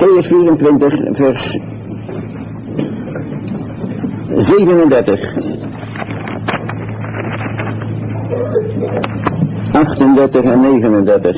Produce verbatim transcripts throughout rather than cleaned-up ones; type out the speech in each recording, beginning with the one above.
Mattheüs vierentwintig, vers zevenendertig, achtendertig en negenendertig.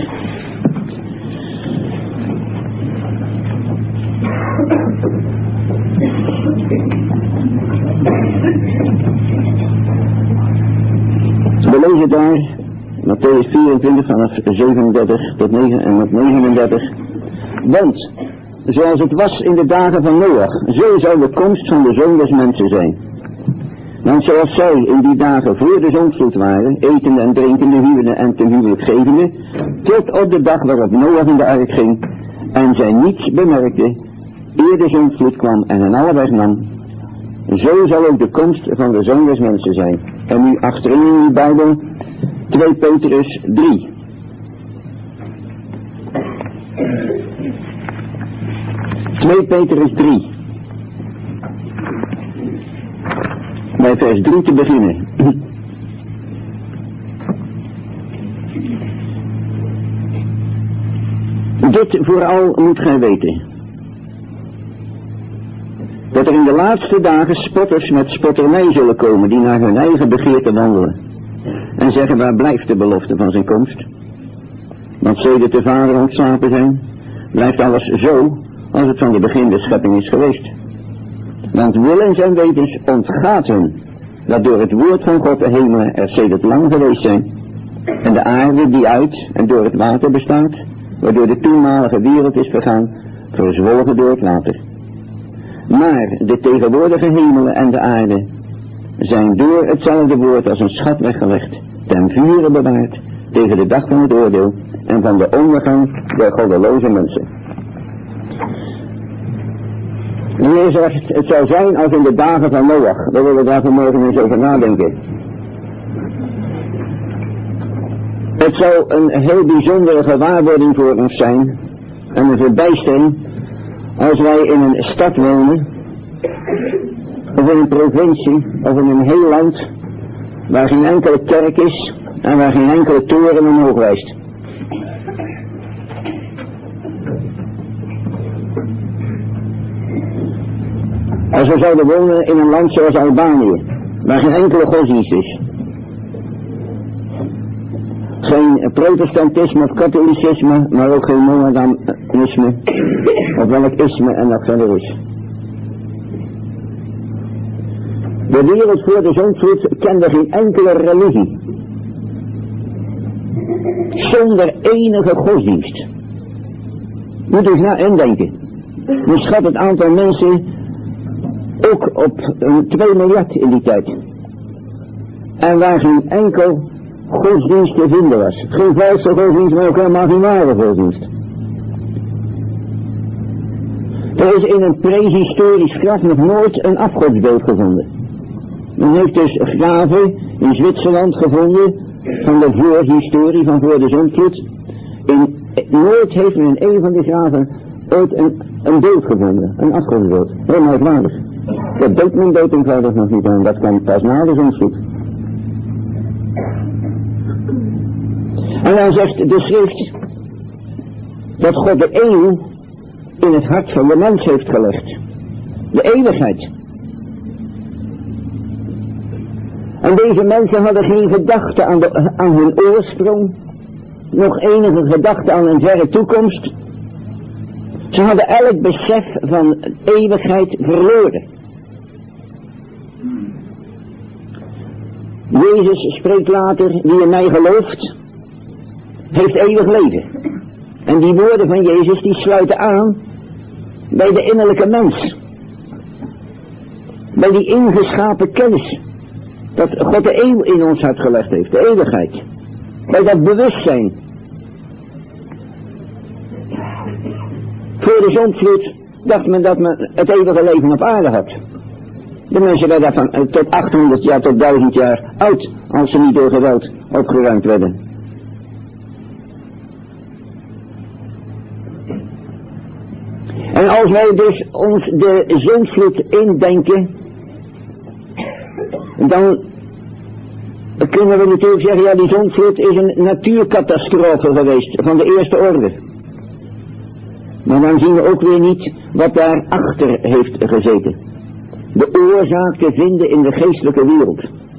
We lezen daar Mattheüs vierentwintig vanaf zevenendertig tot negen en tot negenendertig. Want, zoals het was in de dagen van Noach, zo zal de komst van de Zoon des Mensen zijn. Want zoals zij in die dagen voor de zondvloed waren, etende en drinkende, huwende en ten huwelijk gevende, tot op de dag waarop Noach in de ark ging, en zij niets bemerkte, eer de zondvloed kwam en hen alle wegnam, zo zal ook de komst van de Zoon des Mensen zijn. En nu achterin in uw Bijbel, twee Petrus drie. twee Petrus drie. Bij vers drie te beginnen. Dit vooral moet gij weten. Dat er in de laatste dagen spotters met spotternij zullen komen, die naar hun eigen begeerte wandelen. En zeggen, waar blijft de belofte van zijn komst? Want sedert de vader ontslapen zijn, blijft alles zo als het van de begin der schepping is geweest. Want willens en wetens ontgaat hun, dat door het woord van God de hemelen er sedert lang geweest zijn, en de aarde die uit en door het water bestaat, waardoor de toenmalige wereld is vergaan, verzwolgen door het water. Maar de tegenwoordige hemelen en de aarde zijn door hetzelfde woord als een schat weggelegd, ten vure bewaard, tegen de dag van het oordeel en van de ondergang der goddeloze mensen. De Heer zegt, het zal zijn als in de dagen van Noach. We willen daar vanmorgen eens over nadenken. Het zal een heel bijzondere gewaarwording voor ons zijn, en een verbijstering, als wij in een stad wonen, of in een provincie, of in een heel land, waar geen enkele kerk is, en waar geen enkele toren omhoog wijst. Als we zouden wonen in een land zoals Albanië, waar geen enkele godsdienst is. Geen protestantisme of katholicisme, maar ook geen mohammedanisme, of welk isme en dat verder is. De wereld voor de zondvloed kende geen enkele religie. Zonder enige godsdienst. Moet eens naar indenken. Men schat het aantal mensen ook op um, twee miljard in die tijd. En waar geen enkel godsdienst te vinden was. Geen valse godsdienst, maar ook helemaal geen ware godsdienst. Er is in een prehistorisch graf nog nooit een afgodsbeeld gevonden. Men heeft dus graven in Zwitserland gevonden van de voorhistorie van voor de zondvloed. In, nooit heeft men in een van die graven ooit een, een beeld gevonden, een afgodsbeeld. Heel merkwaardig. Dat denkt men dood eenvoudig nog niet aan, dat kan pas na de zondvloed. En dan zegt de schrift dat God de eeuw in het hart van de mens heeft gelegd. De eeuwigheid. En deze mensen hadden geen gedachte aan, de, aan hun oorsprong, nog enige gedachte aan een verre toekomst. Ze hadden elk besef van eeuwigheid verloren. Jezus spreekt later, wie in mij gelooft, heeft eeuwig leven. En die woorden van Jezus die sluiten aan bij de innerlijke mens. Bij die ingeschapen kennis. Dat God de eeuw in ons hart gelegd heeft, de eeuwigheid. Bij dat bewustzijn. Voor de zondvloed dacht men dat men het eeuwige leven op aarde had. De mensen werden van tot achthonderd jaar tot duizend jaar oud, als ze niet door geweld opgeruimd werden. En als wij dus ons de zondvloed indenken, dan kunnen we natuurlijk zeggen, ja, die zondvloed is een natuurcatastrofe geweest van de eerste orde. Maar dan zien we ook weer niet wat daarachter heeft gezeten. De oorzaak te vinden in de geestelijke wereld.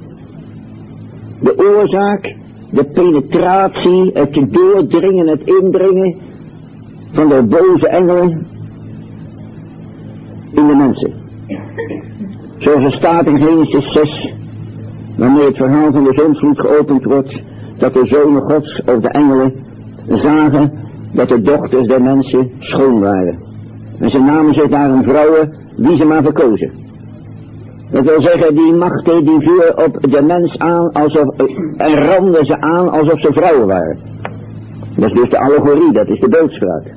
De oorzaak, de penetratie, het doordringen, het indringen van de boze engelen in de mensen. Zoals er staat in Genesis zes, wanneer het verhaal van de zondvloed geopend wordt, dat de zonen Gods of de engelen zagen dat de dochters der mensen schoon waren. En ze namen zich daarom vrouwen wie ze maar verkozen. Dat wil zeggen, die machten die vielen op de mens aan alsof, en ramden ze aan alsof ze vrouwen waren. Dat is dus de allegorie, dat is de doodspraak.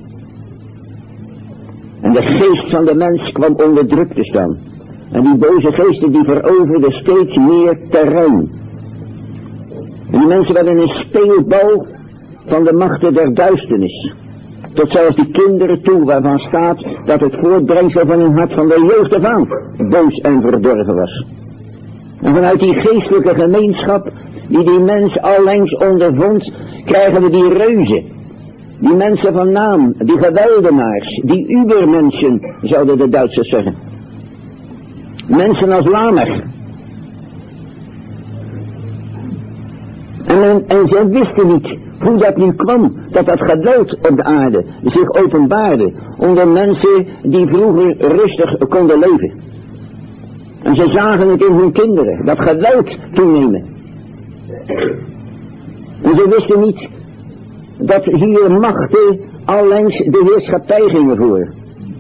En de geest van de mens kwam onder druk te staan. En die boze geesten die veroverden steeds meer terrein. En die mensen werden een speelbal van de machten der duisternis. Tot zelfs die kinderen toe waarvan staat dat het voortbrengsel van hun hart van de jeugd af aan boos en verdorven was. En vanuit die geestelijke gemeenschap die die mens allengs ondervond, krijgen we die reuzen. Die mensen van naam, die geweldenaars, die ubermensen, zouden de Duitsers zeggen. Mensen als Lamech. En, men, en ze wisten niet hoe dat nu kwam, dat dat geweld op de aarde zich openbaarde onder mensen die vroeger rustig konden leven. En ze zagen het in hun kinderen, dat geweld toenemen. En ze wisten niet dat hier machten allengs de heerschappij gingen voeren.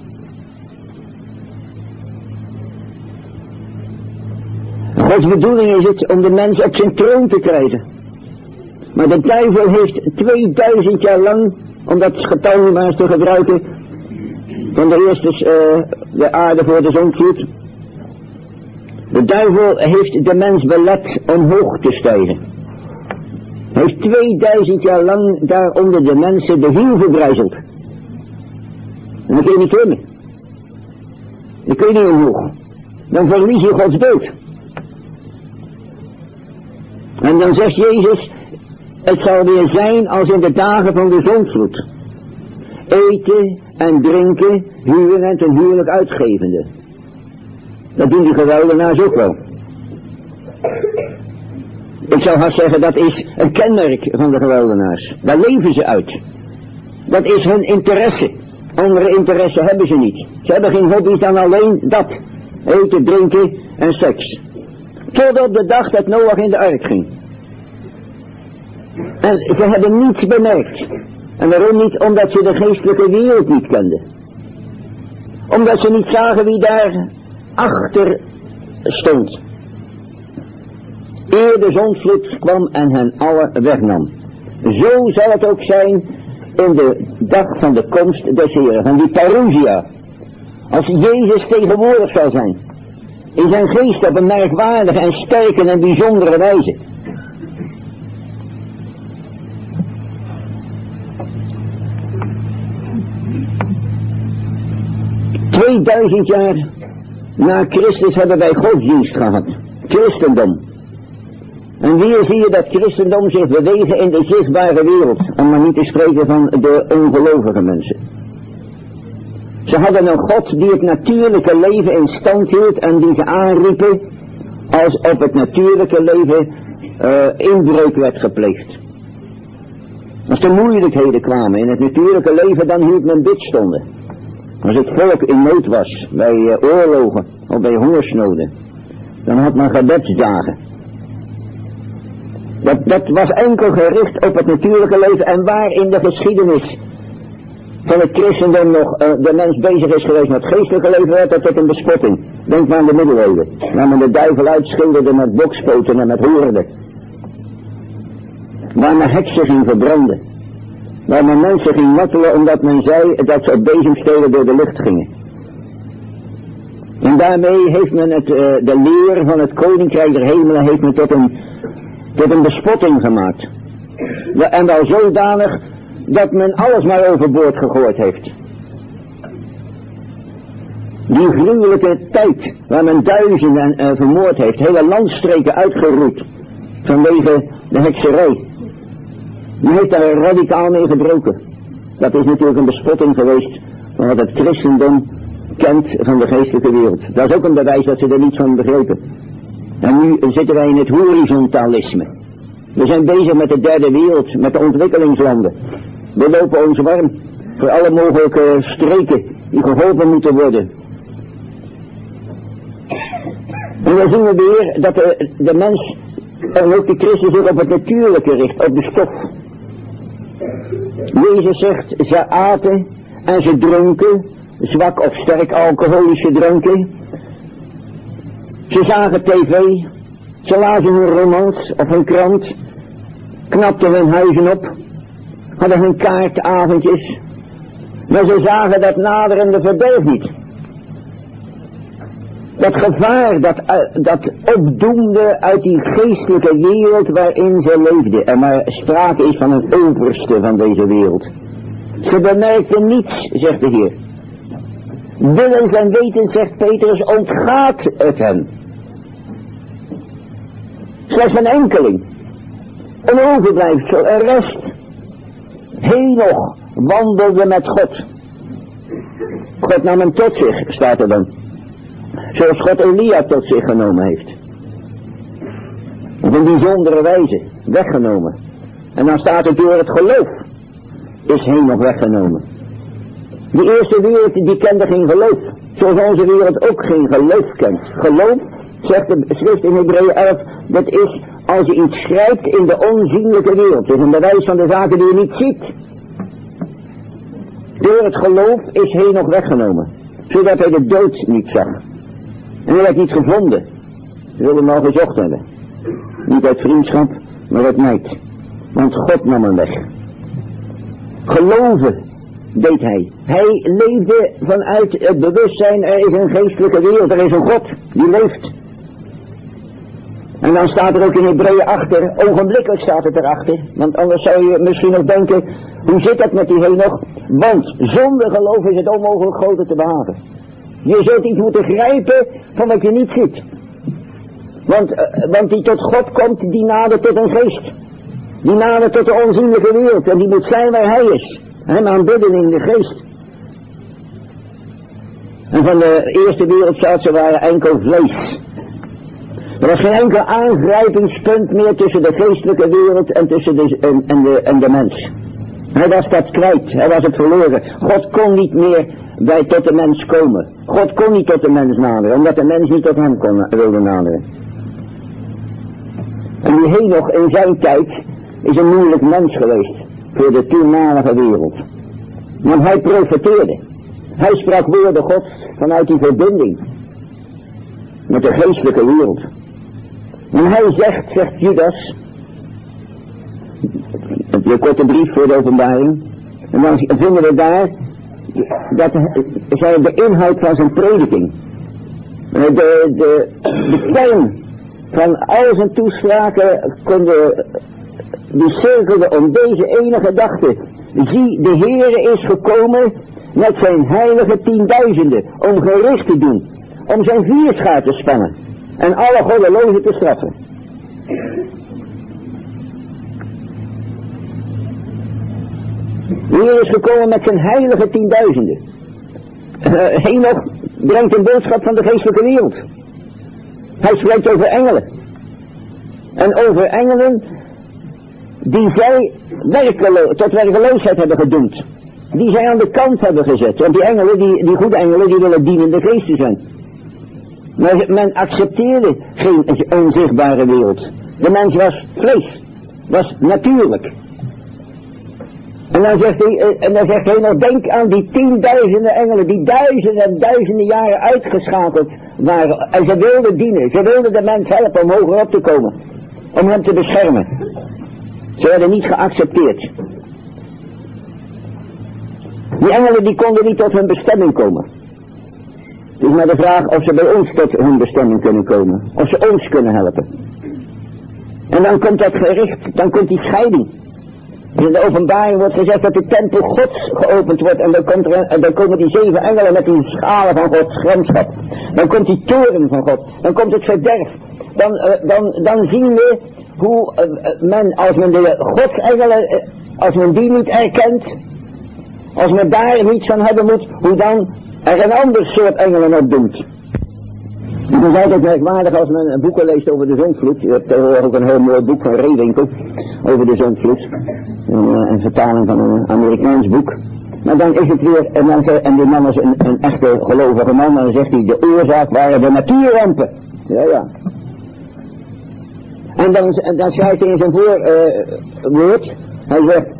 Gods bedoeling is het om de mens op zijn troon te krijgen. Maar de duivel heeft tweeduizend jaar lang, om dat getal nu maar eens te gebruiken, van de eerste uh, de aarde voor de zondvloed. De duivel heeft de mens belet omhoog te stijgen. Hij heeft tweeduizend jaar lang daaronder de mensen de hiel verbrijzeld. En dan kun je niet klimmen. Dan kun je niet omhoog. Dan verlies je Gods beeld. En dan zegt Jezus, het zal weer zijn als in de dagen van de zondvloed. Eten en drinken, huwen en ten huwelijk uitgevende. Dat doen die geweldenaars ook wel. Ik zou haast zeggen, dat is een kenmerk van de geweldenaars. Daar leven ze uit. Dat is hun interesse. Andere interesse hebben ze niet. Ze hebben geen hobby's dan alleen dat. Eten, drinken en seks. Tot op de dag dat Noach in de ark ging. En ze hebben niets bemerkt. En waarom niet? Omdat ze de geestelijke wereld niet kenden. Omdat ze niet zagen wie daar achter stond. Eer de zondvloed kwam en hen alle wegnam. Zo zal het ook zijn in de dag van de komst des Heren, van die parousia. Als Jezus tegenwoordig zal zijn. In zijn geest op een merkwaardige en sterke en bijzondere wijze. Tweeduizend jaar na Christus hebben wij godsdienst gehad. Christendom. En weer zie je dat christendom zich bewegen in de zichtbare wereld. Om maar niet te spreken van de ongelovige mensen. Ze hadden een God die het natuurlijke leven in stand hield en die ze aanriepen als op het natuurlijke leven uh, inbreuk werd gepleegd. Als er moeilijkheden kwamen in het natuurlijke leven, dan hield men bidstonden. Als het volk in nood was, bij uh, oorlogen of bij hongersnoden, dan had men gebedsdagen. Dat, dat was enkel gericht op het natuurlijke leven en waar in de geschiedenis van het christendom nog uh, de mens bezig is geweest met het geestelijke leven, werd dat tot een bespotting. Denk maar aan de middeleeuwen, waar men de duivel uitschilderde met bokspoten en met hoorden. Waar men heksen ging verbranden. Waar men mensen ging martelen omdat men zei dat ze op bezemstelen door de lucht gingen. En daarmee heeft men het, uh, de leer van het koninkrijk der hemelen heeft men tot een, tot een bespotting gemaakt. Ja, en wel zodanig dat men alles maar overboord gegooid heeft. Die gruwelijke tijd waar men duizenden uh, vermoord heeft, hele landstreken uitgeroeid vanwege de hekserij. Men heeft daar radicaal mee gebroken. Dat is natuurlijk een bespotting geweest van wat het christendom kent van de geestelijke wereld. Dat is ook een bewijs dat ze er niets van begrepen. En nu zitten wij in het horizontalisme. We zijn bezig met de derde wereld, met de ontwikkelingslanden. We lopen ons warm voor alle mogelijke streken die geholpen moeten worden. En dan zien we weer dat de, de mens, en ook de christen, zich op het natuurlijke richt, op de stof. Jezus zegt, ze aten en ze dronken, zwak of sterk alcoholische dranken. Ze zagen tv, ze lazen hun romans of hun krant, knapten hun huizen op, hadden hun kaartavondjes, maar ze zagen dat naderende verderf niet. Dat gevaar, dat, uh, dat opdoemde uit die geestelijke wereld waarin ze leefden en waar sprake is van een overste van deze wereld. Ze bemerkten niets, zegt de Heer. Willens en weten, zegt Petrus, ontgaat het hen. Slechts een enkeling, een overblijfsel, een rest. Henoch wandelde met God. God nam hem tot zich, staat er dan. Zoals God Elia tot zich genomen heeft. Op een bijzondere wijze, weggenomen. En dan staat het door het geloof, is Henoch weggenomen. Die eerste wereld die kende geen geloof. Zoals onze wereld ook geen geloof kent. Geloof, zegt de schrift in Hebreeën elf, dat is als je iets schrijft in de onzienlijke wereld. Het is een bewijs van de zaken die je niet ziet. Door het geloof is Henoch weggenomen. Zodat hij de dood niet zag. En hij werd niet gevonden. Ze wilden hem al gezocht hebben. Niet uit vriendschap, maar uit nijd. Want God nam hem weg. Geloven deed hij. Hij leefde vanuit het bewustzijn, er is een geestelijke wereld, er is een God die leeft. En dan staat er ook in Hebreeën achter, ogenblikkelijk staat het erachter, want anders zou je misschien nog denken, hoe zit dat met die Henoch? Want zonder geloof is het onmogelijk God te behagen. Je zult iets moeten grijpen van wat je niet ziet. Want, uh, want die tot God komt, die nadert tot een geest. Die nadert tot de onzienlijke wereld. En die moet zijn waar hij is. Hem aanbidden in de geest. En van de eerste wereldstaat waren enkel vlees. Er was geen enkel aangrijpingspunt meer tussen de geestelijke wereld en tussen de, en, en de, en de mens. Hij was dat kwijt. Hij was het verloren. God kon niet meer bij tot de mens komen. God kon niet tot de mens naderen, omdat de mens niet tot hem kon, wilde naderen. En die Henoch in zijn tijd is een moeilijk mens geweest voor de toenmalige wereld. Want hij profeteerde. Hij sprak woorden Gods vanuit die verbinding met de geestelijke wereld. En hij zegt, zegt Judas, de korte brief voor de openbaring, en dan vinden we daar dat zij de inhoud van zijn prediking, de, de, de kern van al zijn toespraken konden, die cirkelden om deze ene gedachte. Zie, de Heere is gekomen met zijn heilige tienduizenden om gericht te doen, om zijn vierschaar te spannen en alle goddelozen te straffen. De Heer is gekomen met zijn heilige tienduizenden. Uh, Henoch brengt een boodschap van de geestelijke wereld. Hij spreekt over engelen. En over engelen die zij werkelo- tot werkeloosheid hebben gedoemd. Die zij aan de kant hebben gezet. Want die engelen, die, die goede engelen, die willen dienende geesten zijn. Maar men accepteerde geen onzichtbare wereld. De mens was vlees. Was natuurlijk. En dan zegt hij, en dan zegt hij nog, denk aan die tienduizenden engelen, die duizenden en duizenden jaren uitgeschakeld waren. En ze wilden dienen, ze wilden de mens helpen om hoger op te komen. Om hem te beschermen. Ze werden niet geaccepteerd. Die engelen die konden niet tot hun bestemming komen. Het is maar de vraag of ze bij ons tot hun bestemming kunnen komen. Of ze ons kunnen helpen. En dan komt dat gericht, dan komt die scheiding. In de openbaring wordt gezegd dat de tempel Gods geopend wordt en dan, komt er, en dan komen die zeven engelen met die schalen van Gods gramschap. Dan komt die toren van God, dan komt het verderf. Dan, uh, dan, dan zien we hoe uh, men, als men de Godsengelen, uh, als men die niet erkent, Als men daar niets van hebben moet, hoe dan er een ander soort engelen op doet. Het is altijd merkwaardig als men boeken leest over de zondvloed. Je hebt tegenwoordig ook een heel mooi boek van Reewinkel over de zondvloed. Een, een vertaling van een Amerikaans boek. Maar dan is het weer, en, dan, en die man is een, een echte gelovige man, en dan zegt hij, de oorzaak waren de natuurrampen. Ja, ja. En dan, dan schrijft hij in zijn voorwoord, uh, hij zegt,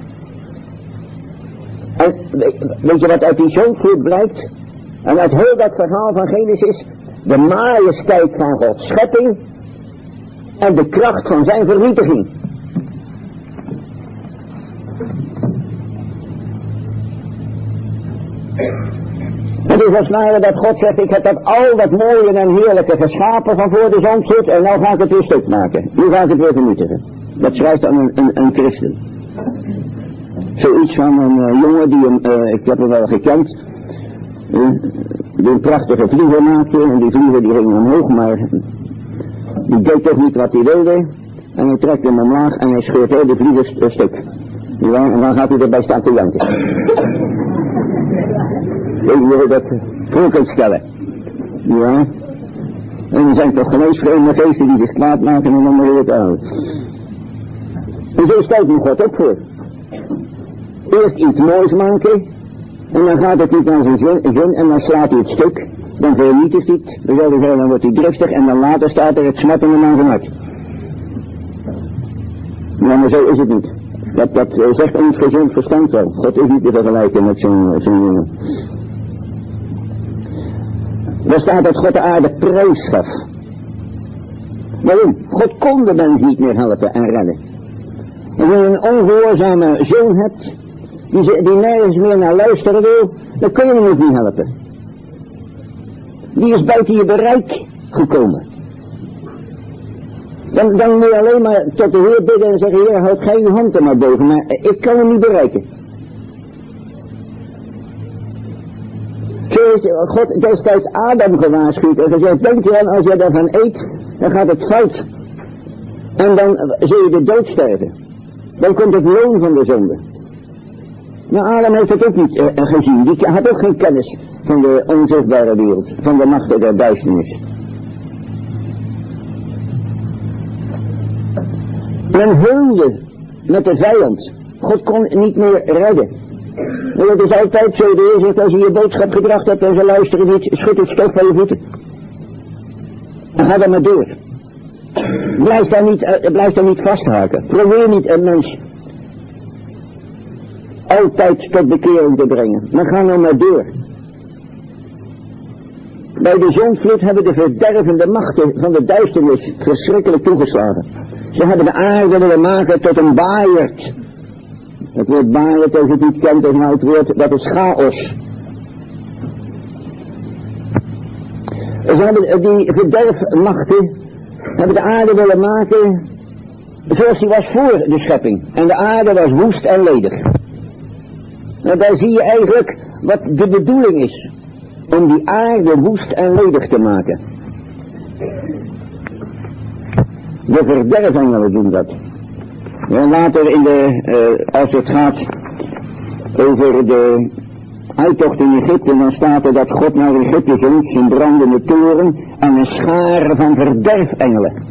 en, weet je wat uit die zondvloed blijkt? En uit heel dat verhaal van Genesis, de majesteit van Gods schepping en de kracht van zijn vernietiging. Het is als het ware dat God zegt, ik heb dat al dat mooie en heerlijke geschapen van voor de zondvloed en nou ga ik het weer stuk maken. Nu ga ik het weer vernietigen. Dat schrijft dan een, een, een christen. Zoiets van een uh, jongen die een, uh, ik heb hem wel gekend, uh, die een prachtige vlieger maakte en die vlieger die ging omhoog, maar die deed toch niet wat hij wilde en hij trekt hem omlaag en hij scheurt heel de vlieger stuk. Ja, en dan gaat hij erbij staan te janken. Weet je hoe dat voor kunt stellen? Ja. En er zijn toch geen vreemde geesten die zich kwaad maken en dan weer het aan. En zo stelt nu God ook voor. Eerst iets moois maken en dan gaat het niet aan zijn zin, zin en dan slaat hij het stuk. Dan vernietigt hij het, dan, zeggen, dan wordt hij driftig en dan later staat er het smettende aan zijn hart. Ja, maar zo is het niet. Dat, dat uh, zegt ons gezond verstand wel. God is niet te vergelijken met zo'n zo'n jongen. Daar staat dat God de aarde prijs gaf. Waarom? God kon de mens niet meer helpen en redden. Als je een ongehoorzame zoon hebt, die, ze, die nergens meer naar luisteren wil, dan kun je hem ook niet helpen. Die is buiten je bereik gekomen. Dan, dan moet je alleen maar tot de Heer bidden en zeggen, Heer, houd gij uw hand er maar boven, maar ik kan hem niet bereiken. Zo heeft God destijds Adam gewaarschuwd en gezegd, denk je aan, als je daarvan eet, dan gaat het fout. En dan zul je de dood sterven. Dan komt het loon van de zonde. Maar Adam heeft het ook niet uh, gezien. Die had ook geen kennis van de onzichtbare wereld, van de machten der duisternis. Men heulde met de vijand. God kon niet meer redden. En het is altijd zo, de Heer zegt, als je je boodschap gebracht hebt en ze luisteren niet, schud het stof van je voeten. En ga dan maar door. Blijf daar niet, uh, blijf daar niet vasthaken. Probeer niet een mens altijd tot bekering te brengen. Maar ga nou maar door. Bij de zondvloed hebben de verdervende machten van de duisternis verschrikkelijk toegeslagen. Ze hebben de aarde willen maken tot een baaierd. Het woord baaierd, als je het niet kent, is nou het woord, dat is chaos. Ze hebben die verderfmachten, hebben de aarde willen maken zoals die was voor de schepping. En de aarde was woest en ledig. En daar zie je eigenlijk wat de bedoeling is. Om die aarde woest en ledig te maken. De verderfengelen doen dat. En later in de, uh, als het gaat over de uittocht in Egypte, dan staat er dat God naar Egypte zendt zijn brandende toren en een schare van verderfengelen.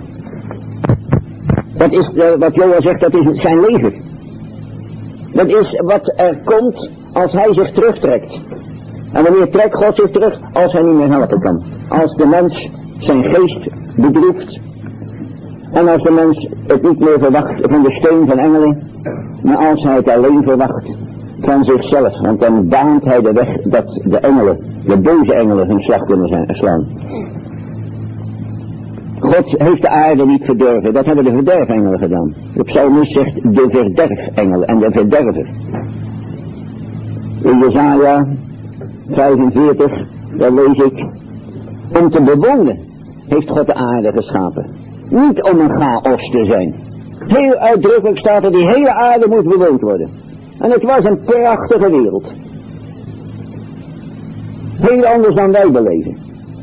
Dat is uh, wat Joel zegt, dat is zijn leger. Dat is wat er komt als hij zich terugtrekt. En wanneer trekt God zich terug? Als hij niet meer helpen kan. Als de mens zijn geest bedroeft. En als de mens het niet meer verwacht van de steun van engelen. Maar als hij het alleen verwacht van zichzelf. Want dan baant hij de weg dat de engelen, de boze engelen, hun slag kunnen zijn, slaan. God heeft de aarde niet verdorven. Dat hebben de verderfengelen gedaan. De psalmist zegt de verderfengel en de verderver. In Jesaja vijfenveertig, daar lees ik, om te bewonen heeft God de aarde geschapen. Niet om een chaos te zijn. Heel uitdrukkelijk staat er, die hele aarde moet bewoond worden. En het was een prachtige wereld. Heel anders dan wij beleven.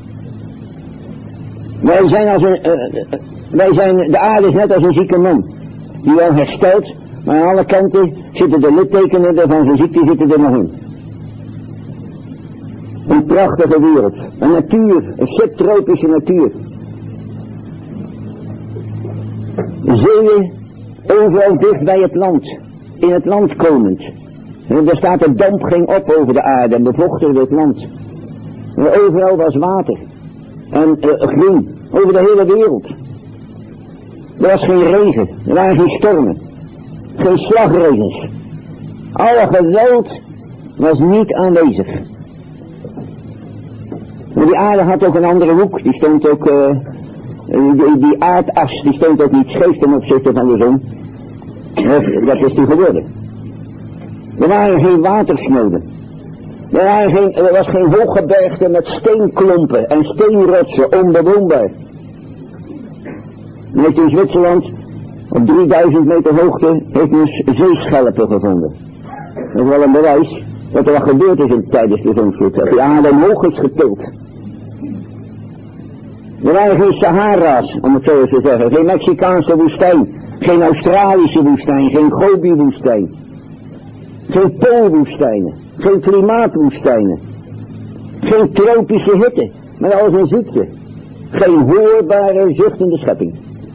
Wij zijn als een, uh, wij zijn, de aarde is net als een zieke man. Die wel herstelt, Maar aan alle kanten zitten de littekenen van zijn ziekte zitten er nog in. Een prachtige wereld. Een natuur. Een subtropische natuur. Zeeën overal dicht bij het land. In het land komend. En er staat een damp ging op over de aarde en bevochtigde het land. En overal was water. En uh, groen. Over de hele wereld. Er was geen regen. Er waren geen stormen. Geen slagregens. Alle geweld was niet aanwezig. Maar die aarde had ook een andere hoek. Die stond ook, uh, die, die aardas, die stond ook niet scheef ten opzichte van de zon. Dat, dat is die geworden. Er waren geen watersnoden. Er, waren geen, er was geen hooggebergte met steenklompen en steenrotsen onbewoonbaar. Men heeft in Zwitserland op drieduizend meter hoogte heeft men zeeschelpen gevonden. Dat is wel een bewijs dat er wat gebeurd is in, tijdens de zonsvloed. Dat die aarde omhoog is getild. Er waren geen Sahara's, om het zo eens te zeggen. Geen Mexicaanse woestijn. Geen Australische woestijn. Geen Gobi-woestijn. Geen poolwoestijnen. Geen klimaatwoestijnen. Geen tropische hitte. Maar als een ziekte. Geen hoorbare zuchtende schepping.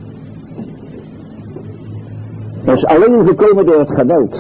Dat is alleen gekomen door het geweld.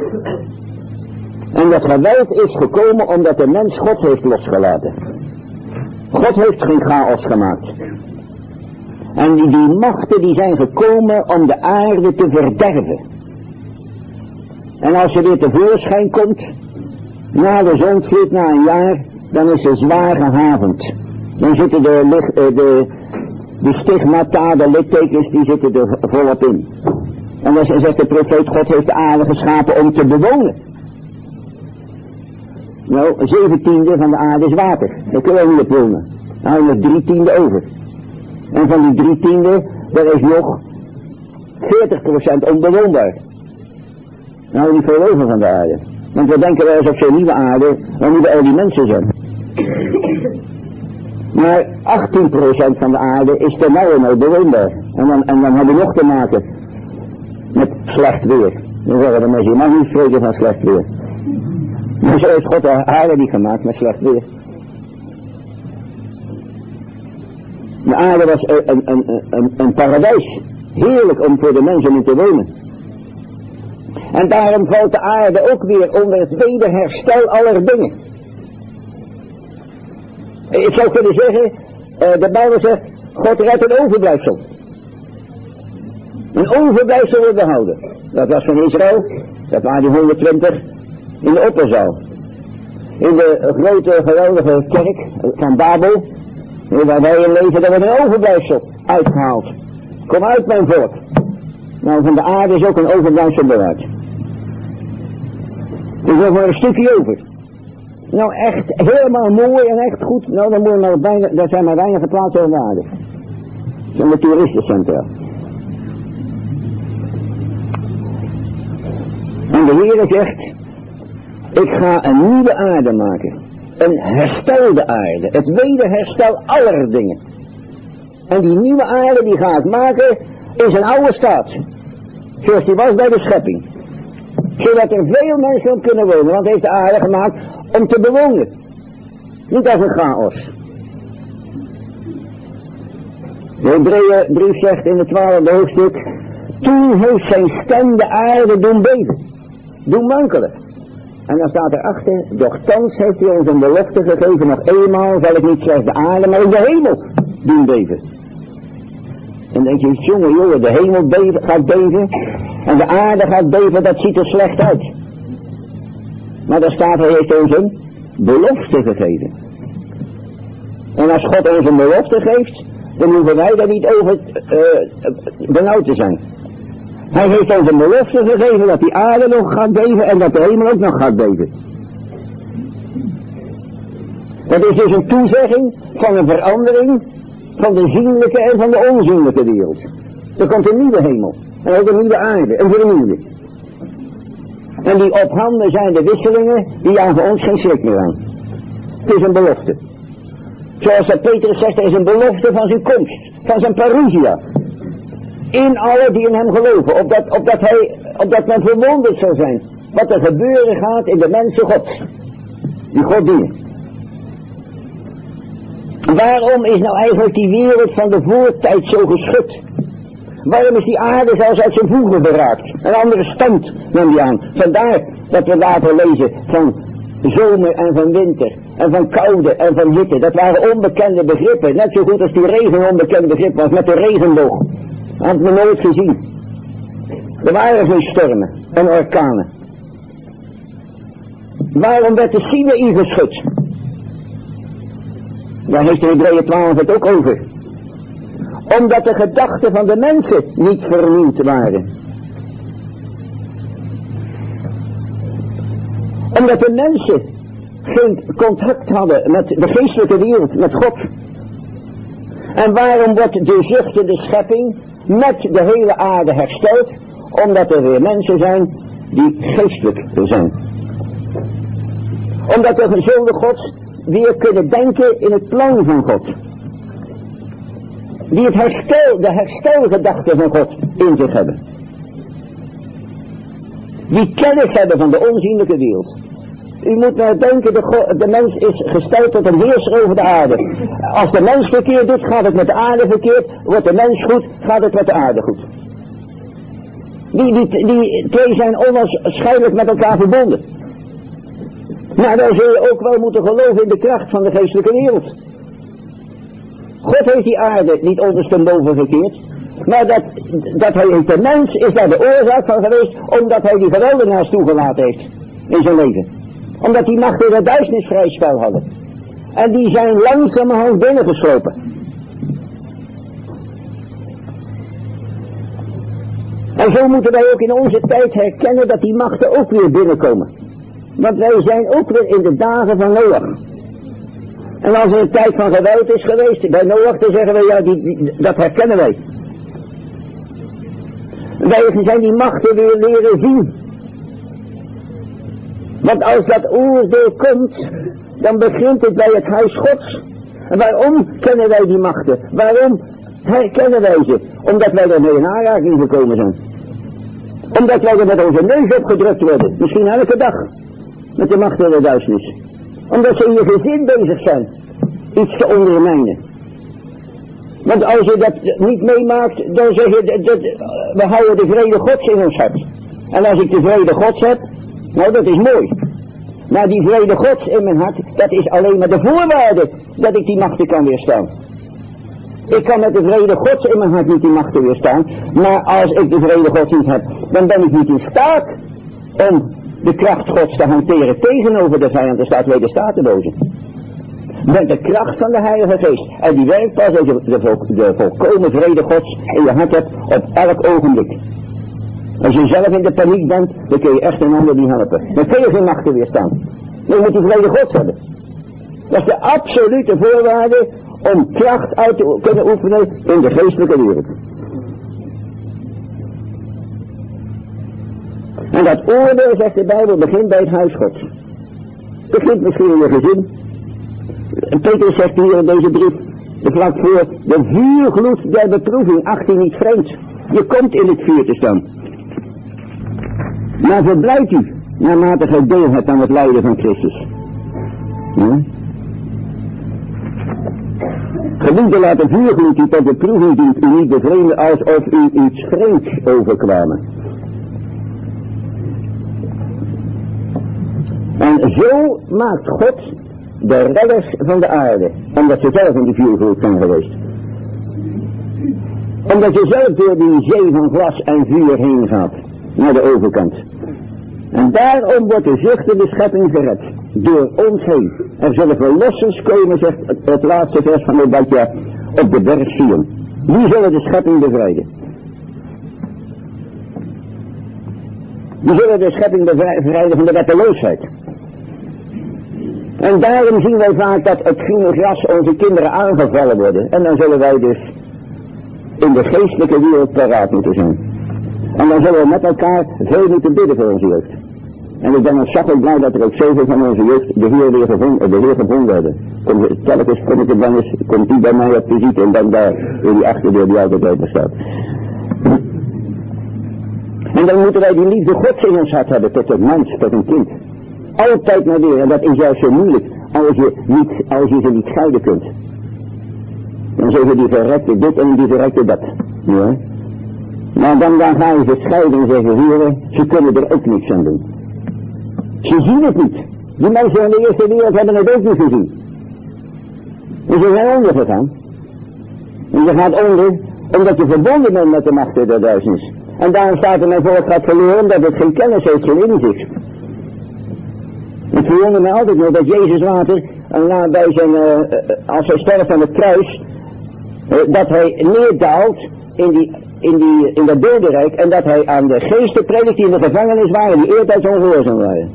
En dat geweld is gekomen omdat de mens God heeft losgelaten. God heeft geen chaos gemaakt. En die, die machten die zijn gekomen om de aarde te verderven. En als je weer tevoorschijn komt, na de zondvloed, na een jaar, dan is ze zwaar gehavend. Dan zitten de, de, de, de stigmata, de littekens, die zitten er volop in. En dan zegt de profeet, God heeft de aarde geschapen om te bewonen. Nou, een zeventiende van de aarde is water. Daar kunnen we niet op wonen. Dan hebben we drie tiende over. En van die drie tiende, daar is nog veertig procent onbewoonbaar. Nou, hebben we niet veel over van de aarde. Want we denken wel eens op zo'n nieuwe aarde, dan moeten al die mensen zijn. Maar achttien procent van de aarde is ten nauwe nou bewoonbaar. En dan, en dan hebben we nog te maken met slecht weer. Dan zeggen de mensen, je mag niet spreken van slecht weer. Maar zo heeft God de aarde niet gemaakt met slecht weer. De aarde was een, een, een, een paradijs. Heerlijk om voor de mensen in te wonen. En daarom valt de aarde ook weer onder het wederherstel aller dingen. Ik zou kunnen zeggen, de Bijbel zegt, God redt een overblijfsel. Een overblijfsel wordt behouden. Dat was van Israël, dat waren die honderdtwintig in de opperzaal. In de grote geweldige kerk van Babel, waar wij in leven, daar wordt een overblijfsel uitgehaald. Kom uit mijn volk. Nou, van de aarde is ook een overblijfsel bewaard. Er is nog maar een stukje over. Nou, echt helemaal mooi en echt goed. Nou, dan moet maar bijna, daar zijn maar weinige plaatsen op de aarde. Dat zijn de toeristencentra. En de Heer zegt, ik ga een nieuwe aarde maken. Een herstelde aarde. Het wederherstel aller dingen. En die nieuwe aarde die ga ik maken in zijn oude staat. Zoals die was bij de schepping. Zodat er veel mensen op kunnen wonen. Want hij heeft de aarde gemaakt om te bewonen. Niet als een chaos. De Hebreeënbrief zegt in het twaalfde hoofdstuk. Toen heeft zijn stem de aarde doen beven. Doen wankelen. En dan staat erachter. Doch thans heeft hij ons een belofte gegeven. Nog eenmaal zal ik niet slechts de aarde maar ook de hemel doen beven. En dan denk je, jongen, jongen, de hemel beven, gaat beven. En de aarde gaat beven, dat ziet er slecht uit. Maar daar staat, hij heeft ons een belofte gegeven. En als God ons een belofte geeft, dan hoeven wij daar niet over uh, benauwd te zijn. Hij heeft ons een belofte gegeven dat die aarde nog gaat beven en dat de hemel ook nog gaat beven. Dat is dus een toezegging van een verandering van de zienlijke en van de onzienlijke wereld. Er komt een nieuwe hemel en ook een nieuwe aarde, een vernieuwing. En die op handen zijn de wisselingen, die jagen ons geen schrik meer aan. Het is een belofte. Zoals dat Petrus zegt, er is een belofte van zijn komst, van zijn parousia. In alle die in hem geloven, opdat, opdat hij opdat men verwonderd zal zijn wat er gebeuren gaat in de mensen Gods, die God dienen. Waarom is nou eigenlijk die wereld van de voortijd zo geschud? Waarom is die aarde zelfs uit zijn voegen geraakt? Een andere stand nam die aan. Vandaar dat we later lezen van zomer en van winter. En van koude en van hitte. Dat waren onbekende begrippen. Net zo goed als die regen een onbekend begrip was met de regenboog. Had men nooit gezien. Er waren geen stormen en orkanen. Waarom werd de Sinaï geschud? Daar heeft de Hebreeën twaalf het ook over. Omdat de gedachten van de mensen niet vernieuwd waren. Omdat de mensen geen contact hadden met de geestelijke wereld, met God. En waarom wordt de zuchtende schepping met de hele aarde hersteld? Omdat er weer mensen zijn die geestelijk zijn. Omdat de zonen Gods weer kunnen denken in het plan van God. Die het herstel, de herstelgedachte van God in zich hebben. Die kennis hebben van de onzienlijke wereld. U moet nou denken, de, God, de mens is gesteld tot een heerser over de aarde. Als de mens verkeerd doet, gaat het met de aarde verkeerd. Wordt de mens goed, gaat het met de aarde goed. Die, die, die twee zijn onafscheidelijk met elkaar verbonden. Maar dan zul je ook wel moeten geloven in de kracht van de geestelijke wereld. God heeft die aarde niet ondersteboven verkeerd. Maar dat, dat hij heeft de mens is daar de oorzaak van geweest. Omdat hij die geweldenaars toegelaten heeft in zijn leven. Omdat die machten in het duisternis vrij spel hadden. En die zijn langzamerhand binnengeslopen. En zo moeten wij ook in onze tijd herkennen dat die machten ook weer binnenkomen. Want wij zijn ook weer in de dagen van Noach. En als er een tijd van geweld is geweest bij Noach, dan zeggen we, ja, die, die, dat herkennen wij. Wij zijn die machten weer leren zien. Want als dat oordeel komt, dan begint het bij het huis Gods. En waarom kennen wij die machten? Waarom herkennen wij ze? Omdat wij ermee in aanraking gekomen zijn. Omdat wij er met onze neus op gedrukt worden. Misschien elke dag. Met de macht in de duisternis. Omdat ze in je gezin bezig zijn. Iets te ondermijnen. Want als je dat niet meemaakt, dan zeg je, dat, dat, we houden de vrede Gods in ons hart. En als ik de vrede Gods heb, nou dat is mooi. Maar die vrede Gods in mijn hart, dat is alleen maar de voorwaarde dat ik die machten kan weerstaan. Ik kan met de vrede Gods in mijn hart niet die machten weerstaan. Maar als ik de vrede Gods niet heb, dan ben ik niet in staat om de kracht Gods te hanteren tegenover de vijand. Er staat wederstatenboze. Met de kracht van de Heilige Geest. En die werkt pas als je de, vol, de volkomen vrede Gods in je hart hebt op elk ogenblik. Als je zelf in de paniek bent, dan kun je echt een ander niet helpen. Dan kun je geen machten weerstaan. Dan moet je vrede Gods hebben. Dat is de absolute voorwaarde om kracht uit te kunnen oefenen in de geestelijke wereld. En dat oordeel, zegt de Bijbel, begint bij het huis Gods. Begint misschien in je gezin. Petrus zegt hier in deze brief, vlak voor, de vuurgloed der beproeving, acht je niet vreemd. Je komt in het vuur te staan. Maar verblijd u, naarmate gij deel hebt aan het lijden van Christus. Ja? Geliefde, laat de vuurgloed die tot beproeving dient u niet bevreemden alsof u iets vreemds overkwamen. En zo maakt God de redders van de aarde, omdat ze zelf in die vuurgloed zijn geweest. Omdat je zelf door die zee van glas en vuur heen gaat, naar de overkant. En daarom wordt de zuchtende schepping gered, door ons heen. Er zullen verlossers komen, zegt het, het laatste vers van Obadja, op de berg Sion. Die zullen de schepping bevrijden. Die zullen de schepping bevrijden van de wetteloosheid. En daarom zien wij vaak dat het groene gras onze kinderen aangevallen worden. En dan zullen wij dus in de geestelijke wereld paraat moeten zijn. En dan zullen we met elkaar veel moeten bidden voor onze jeugd. En ik ben ontzettend blij dat er ook zoveel van onze jeugd de Heer weer gevonden, de Heer gevonden hebben. Kom, telkens kom ik er dan eens, komt die bij mij op visite en dan daar in die achterdeur die altijd open staat. En dan moeten wij die liefde Gods in ons hart hebben tot een mens, tot een kind. Altijd maar weer, en dat is juist zo moeilijk als je, niet, als je ze niet scheiden kunt. Dan zeggen die verrekte dit en die verrekte dat. Ja. Maar dan, dan ga je ze scheiden en zeggen, heren, ze kunnen er ook niks aan doen. Ze zien het niet. Die mensen in de eerste wereld hebben het ook niet gezien. En ze zijn ondergegaan. En je gaat onder, omdat je verbonden bent met de machten der duisternis. En daarom staat er mijn volk gaat verloren, omdat het geen kennis heeft, geen inzicht. Ik verwonder me altijd nog dat Jezus later, en bij zijn, uh, als hij sterft aan het kruis, uh, dat hij neerdaalt in, die, in, die, in dat dodenrijk en dat hij aan de geesten predikt die in de gevangenis waren, die eertijds ongehoorzaam waren.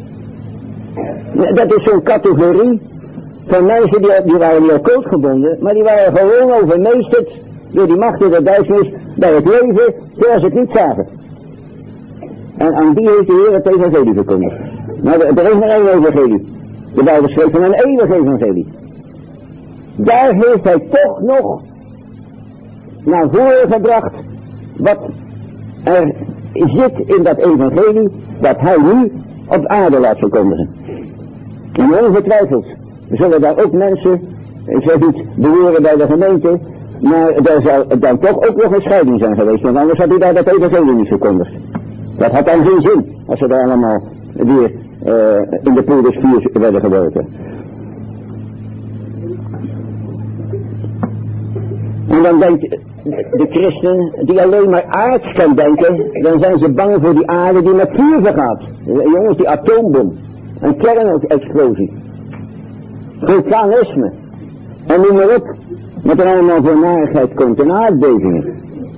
Dat is zo'n categorie van mensen die, die waren niet ocult gebonden, maar die waren gewoon overmeesterd door die machten der duisternis bij het leven zoals ze het niet zagen. En aan die heeft de Heer het evangelie verkondigd. Maar er is maar één evangelie. De Bijbel spreekt van een eeuwig evangelie. Daar heeft hij toch nog naar voren gebracht wat er zit in dat evangelie dat hij nu op aarde laat verkondigen. En ongetwijfeld zullen daar ook mensen, ik zeg niet behoren bij de gemeente, maar daar zal dan toch ook nog een scheiding zijn geweest, want anders had hij daar dat evangelie niet verkondigd. Dat had dan geen zin, als ze daar allemaal weer uh, in de poel des vuurs werden geworpen. En dan denkt de christen die alleen maar aards kan denken, dan zijn ze bang voor die aarde die met vuur vergaat. Jongens, die atoombom, een kernexplosie, vulkanisme, en noem maar op, wat er allemaal voor narigheid komt, en aardbevingen.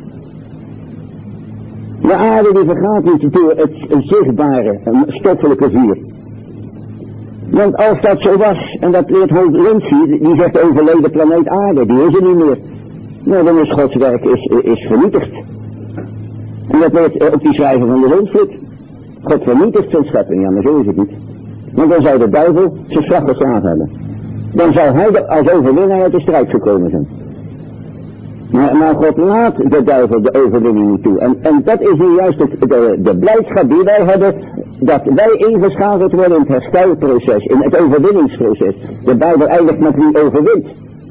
De aarde die vergaat niet door het zichtbare, stoffelijke vuur. Want als dat zo was, en dat leert Hoog Lindsay, die zegt de overleden planeet aarde, die is er niet meer. Nou, dan is Gods werk is, is vernietigd. En dat leert ook die schrijver van de zondvloed. God vernietigt zijn schepping, ja maar zo is het niet. Want dan zou de duivel zijn straf geslagen hebben. Dan zou hij als overwinnaar uit de strijd gekomen zijn. Maar, maar God laat de duivel de overwinning niet toe. En, en dat is nu juist het, de, de blijdschap die wij hebben, dat wij ingeschakeld worden in het herstelproces, in het overwinningsproces. De Bijbel eindigt met wie overwint.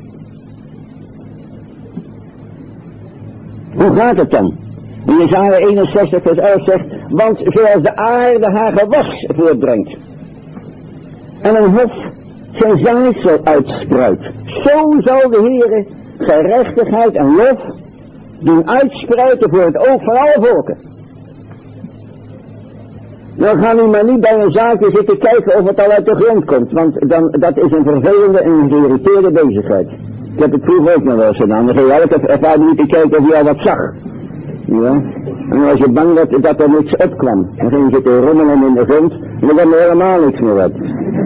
Hoe gaat het dan? In Jesaja eenenzestig vers elf zegt, want zoals de aarde haar gewas voortbrengt en een hof zijn zaaisel uitspruit, zo zal de Heere gerechtigheid en lof doen uitspruiten voor het oog van alle volken. Dan gaan u maar niet bij een zaakje zitten kijken of het al uit de grond komt, want dan, dat is een vervelende en geïrriteerde bezigheid. Ik heb het vroeger ook nog wel eens gedaan, dan ging je elke vijf minuten kijken of je al wat zag. Ja, en dan was je bang dat, dat er niks opkwam. Dan ging je zitten rommelen in de grond en dan kwam er helemaal niks meer uit.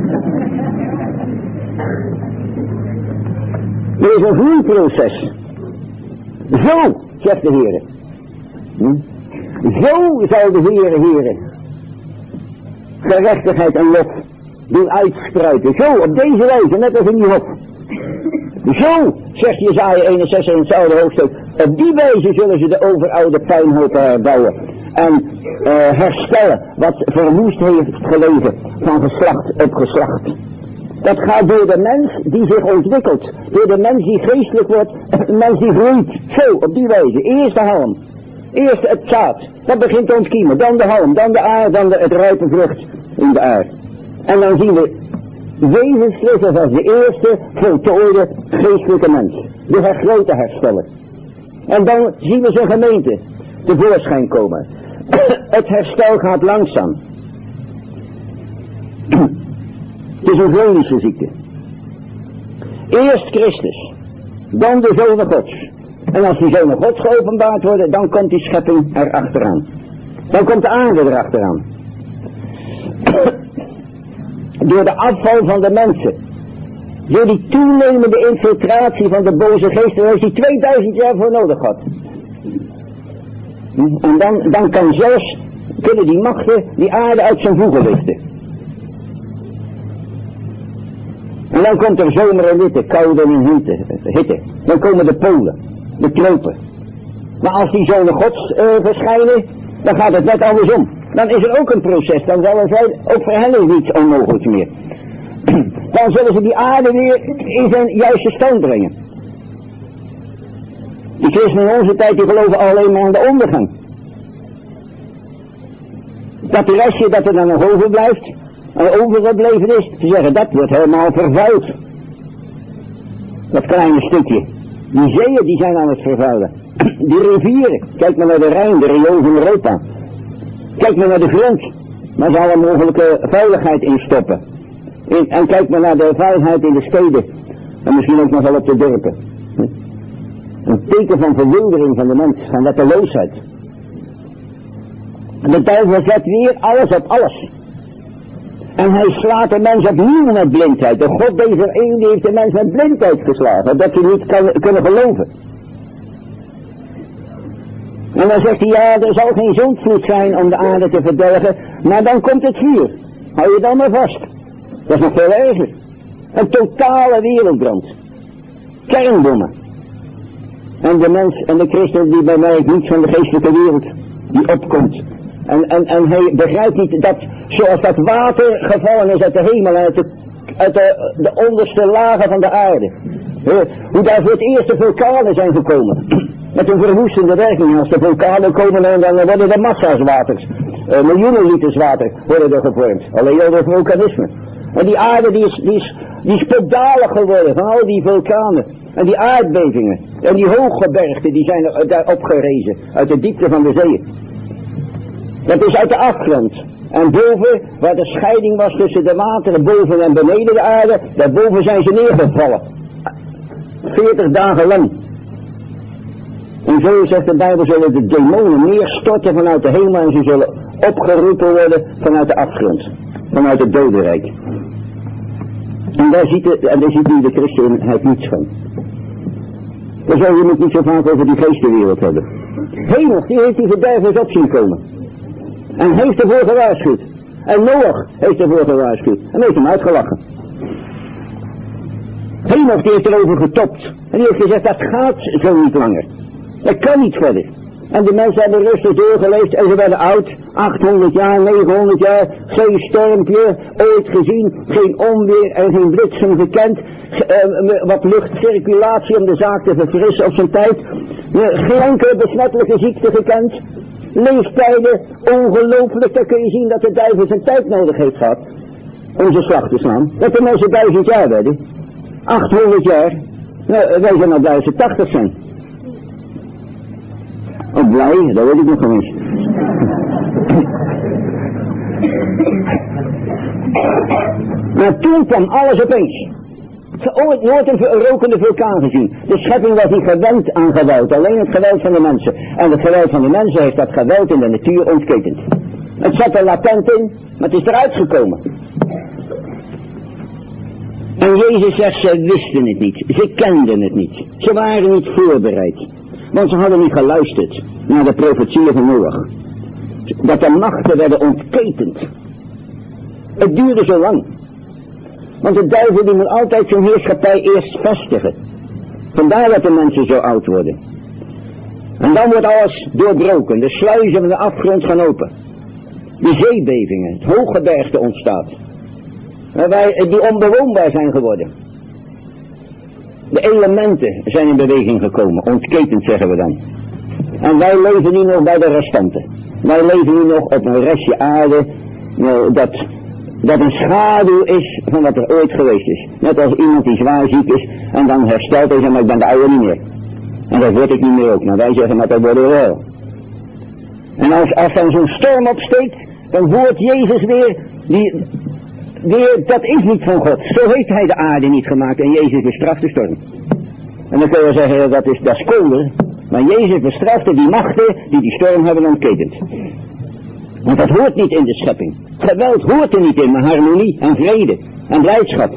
Er is een groeiproces. Zo, zegt de Heer. Hm? Zo zal de Heer, Heer, gerechtigheid en lof doen uitspruiten. Zo, op deze wijze, net als in die hof. Zo, zegt Jesaja eenenzestig in hetzelfde hoofdstuk, op die wijze zullen ze de overoude puinhopen herbouwen en uh, herstellen wat verwoest heeft gelegen van geslacht op geslacht. Dat gaat door de mens die zich ontwikkelt, door de mens die geestelijk wordt, de mens die groeit. Zo, op die wijze. Eerst de halm, eerst het zaad, dat begint te ontkiemen, dan de halm, dan de aar, dan de, het rijpe vrucht in de aar. En dan zien we wezenslissers als de eerste voltooide geestelijke mens. De hergrote hersteller. En dan zien we zijn gemeente tevoorschijn komen. Het herstel gaat langzaam. Het is een chronische ziekte. Eerst Christus, dan de Zonen Gods. En als die Zonen Gods geopenbaard worden, dan komt die schepping erachteraan. Dan komt de aarde erachteraan. Door de afval van de mensen. Door die toenemende infiltratie van de boze geest, daar heeft hij tweeduizend jaar voor nodig gehad. En dan, dan kan zelfs, kunnen die machten die aarde uit zijn voegen lichten. En dan komt er zomer en witte, koude en hitte, hitte. Dan komen de polen, de tropen. Maar als die zonen Gods uh, verschijnen, Dan gaat het net andersom. Dan is er ook een proces. Dan zal er zijn, ook voor hen is niets onmogelijks meer. Dan zullen ze die aarde weer in zijn juiste stand brengen. Die christenen in onze tijd die geloven alleen maar aan de ondergang. Dat de restje dat er dan nog overblijft, en overgebleven is, ze zeggen dat wordt helemaal vervuild. Dat kleine stukje. Die zeeën die zijn aan het vervuilen. Die rivieren. Kijk maar naar de Rijn, de riool van Europa. Kijk maar naar de grond. Daar zal alle mogelijke vuiligheid in stoppen. In, en kijk maar naar de vuilheid in de steden. En misschien ook nog wel op de dorpen. Een teken van verwildering van de mens, van wetteloosheid. De duivel zet weer alles op alles. En hij slaat de mens opnieuw met blindheid. De God deze eeuw die heeft de mens met blindheid geslagen. Dat ze niet kan, kunnen geloven. En dan zegt hij, ja, er zal geen zondvloed zijn om de aarde te verdelgen. Maar dan komt het vuur. Hou je dan maar vast. Dat is nog veel erger. Een totale wereldbrand. Kernbommen. En de mens en de christen die bij mij niet van de geestelijke wereld die opkomt. En, en, en hij begrijpt niet dat zoals dat water gevallen is uit de hemel, uit de, uit de, de onderste lagen van de aarde. Hoe daar voor het eerst de vulkanen zijn gekomen. Met een verwoestende werking. Als de vulkanen komen dan worden er massa's waters. Uh, miljoenen liters water worden er gevormd. Alleen door het vulkanisme. En die aarde die is, die is, die is pedalig geworden van al die vulkanen. En die aardbevingen. En die hooggebergten die zijn er, daar opgerezen. Uit de diepte van de zeeën. Dat is uit de afgrond. En boven, waar de scheiding was tussen de wateren, boven en beneden de aarde, daarboven zijn ze neergevallen. Veertig dagen lang. En zo zegt de Bijbel, zullen de demonen neerstorten vanuit de hemel en ze zullen opgeroepen worden vanuit de afgrond. Vanuit het dodenrijk. En daar ziet, de, en daar ziet nu de christenheid niets van. Dan zou je het niet zo vaak over die geestenwereld hebben. Hemel, die heeft die verdervers op zien komen. En heeft ervoor gewaarschuwd. En Noach heeft ervoor gewaarschuwd. En heeft hem uitgelachen. Henoch die heeft erover getopt. En die heeft gezegd, dat gaat zo niet langer. Dat kan niet verder. En de mensen hebben rustig doorgeleefd en ze werden oud. achthonderd jaar, negenhonderd jaar. Geen stormpje ooit gezien. Geen onweer en geen bliksem gekend. Uh, wat luchtcirculatie om de zaak te verfrissen op zijn tijd. Uh, geen enkele besmettelijke ziekte gekend. Leeftijden, ongelooflijk, dan kun je zien dat de duivel zijn tijd nodig heeft gehad om zijn slag te slaan. Dat de mensen duizend jaar werden. achthonderd jaar. Nou, wij zijn al duizend tachtig zijn. Oh, blij, dat weet ik nog wel eens. Maar toen kwam alles opeens. Ooit nooit een rokende vulkaan gezien. De schepping was niet gewend aan geweld. Alleen het geweld van de mensen. En het geweld van de mensen heeft dat geweld in de natuur ontketend. Het zat er latent in, maar het is eruit gekomen. En Jezus zegt, ze wisten het niet. Ze kenden het niet. Ze waren niet voorbereid. Want ze hadden niet geluisterd naar de profetieën van Noach. Dat de machten werden ontketend. Het duurde zo lang. Want de duivel die moet altijd zijn heerschappij eerst vestigen. Vandaar dat de mensen zo oud worden. En dan wordt alles doorbroken. De sluizen van de afgrond gaan open. De zeebevingen, het hooggebergte ontstaat. Waarbij die onbewoonbaar zijn geworden. De elementen zijn in beweging gekomen. Ontketend zeggen we dan. En wij leven nu nog bij de restanten. Wij leven nu nog op een restje aarde. Nou, dat... Dat een schaduw is van wat er ooit geweest is. Net als iemand die zwaar ziek is en dan herstelt hij, maar ik ben de oude niet meer. En dat word ik niet meer ook. Maar wij zeggen, maar dat worden we wel. En als, als dan zo'n storm opsteekt, dan hoort Jezus weer, die, weer, dat is niet van God. Zo heeft hij de aarde niet gemaakt en Jezus bestraft de storm. En dan kun je zeggen, dat is, dat is kolder. Maar Jezus bestrafte die machten die die storm hebben ontketend. Want dat hoort niet in de schepping. Geweld hoort er niet in, maar harmonie en vrede en blijdschap.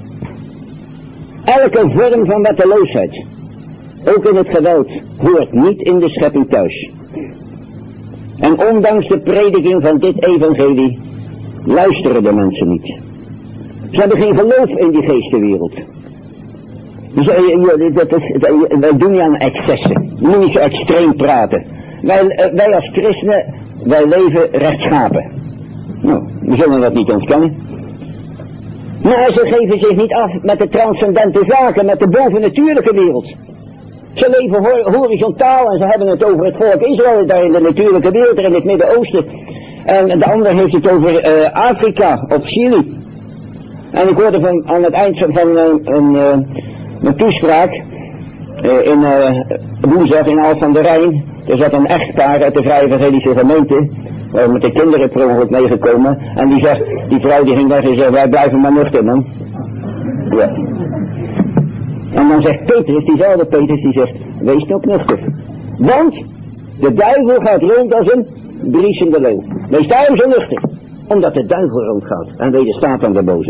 Elke vorm van wetteloosheid, ook in het geweld, hoort niet in de schepping thuis. En ondanks de prediking van dit evangelie, luisteren de mensen niet. Ze hebben geen geloof in die geestenwereld. Dus, dat is, wij doen niet aan excessen. Je moet niet zo extreem praten. Wij, wij als christenen wij leven rechtschapen. Nou, we zullen dat niet ontkennen. Maar ze geven zich niet af met de transcendente zaken, met de bovennatuurlijke wereld. Ze leven hor horizontaal en ze hebben het over het volk Israël, daar in de natuurlijke wereld, er in het Midden-Oosten. En de ander heeft het over uh, Afrika of Chili. En ik hoorde van, aan het eind van, van uh, een, uh, een toespraak, uh, in uh, woensdag in Alphen aan de Rijn. Er zat een echtpaar uit de Vrije Evangelische Gemeente, waar met de kinderen per ongeluk meegekomen. En die zegt, die vrouw die ging weg en zei, wij blijven maar nuchter, man. Ja. En dan zegt Petrus, diezelfde Petrus, die zegt, wees ook nuchter. Want de duivel gaat rond als een briesende leeuw. Wees daarom zo nuchter. Omdat de duivel rondgaat en wederstaat aan de boze.